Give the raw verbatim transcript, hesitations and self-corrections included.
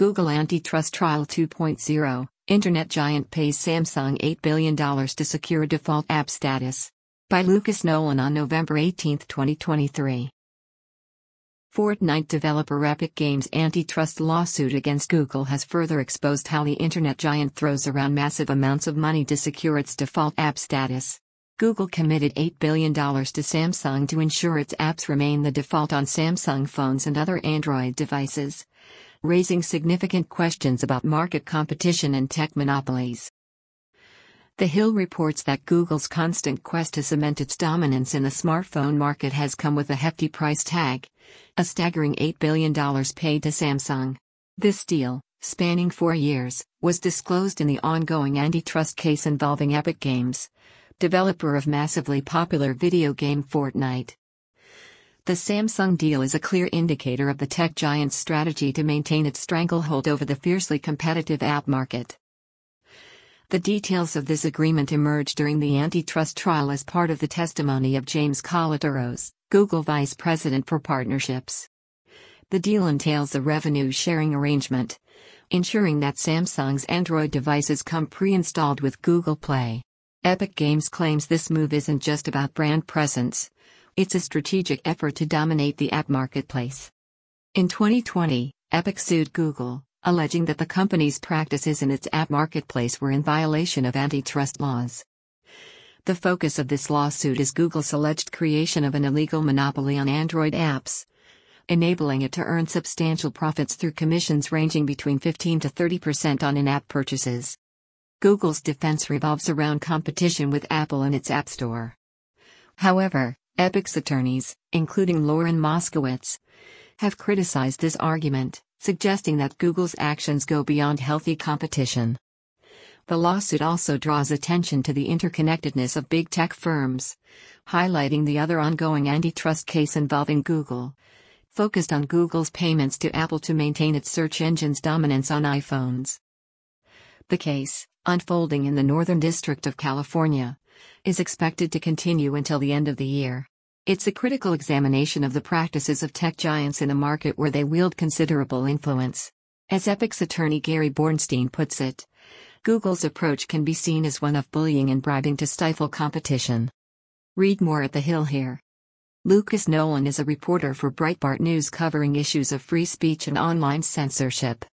Google Antitrust Trial two point oh, Internet giant pays Samsung eight billion dollars to secure default app status. By Lucas Nolan on November eighteenth, twenty twenty-three. Fortnite developer Epic Games' antitrust lawsuit against Google has further exposed how the internet giant throws around massive amounts of money to secure its default app status. Google committed eight billion dollars to Samsung to ensure its apps remain the default on Samsung phones and other Android devices, raising significant questions about market competition and tech monopolies. The Hill reports that Google's constant quest to cement its dominance in the smartphone market has come with a hefty price tag, a staggering eight billion dollars paid to Samsung. This deal, spanning four years, was disclosed in the ongoing antitrust case involving Epic Games, developer of massively popular video game Fortnite. The Samsung deal is a clear indicator of the tech giant's strategy to maintain its stranglehold over the fiercely competitive app market. The details of this agreement emerged during the antitrust trial as part of the testimony of James Kaloteros, Google Vice President for Partnerships. The deal entails a revenue-sharing arrangement, ensuring that Samsung's Android devices come pre-installed with Google Play. Epic Games claims this move isn't just about brand presence, it's a strategic effort to dominate the app marketplace. In twenty twenty, Epic sued Google, alleging that the company's practices in its app marketplace were in violation of antitrust laws. The focus of this lawsuit is Google's alleged creation of an illegal monopoly on Android apps, enabling it to earn substantial profits through commissions ranging between fifteen to thirty percent on in-app purchases. Google's defense revolves around competition with Apple and its App Store. However, Epic's attorneys, including Lauren Moskowitz, have criticized this argument, suggesting that Google's actions go beyond healthy competition. The lawsuit also draws attention to the interconnectedness of big tech firms, highlighting the other ongoing antitrust case involving Google, focused on Google's payments to Apple to maintain its search engine's dominance on iPhones. The case, unfolding in the Northern District of California, is expected to continue until the end of the year. It's a critical examination of the practices of tech giants in a market where they wield considerable influence. As Epic's attorney Gary Bornstein puts it, Google's approach can be seen as one of bullying and bribing to stifle competition. Read more at The Hill here. Lucas Nolan is a reporter for Breitbart News covering issues of free speech and online censorship.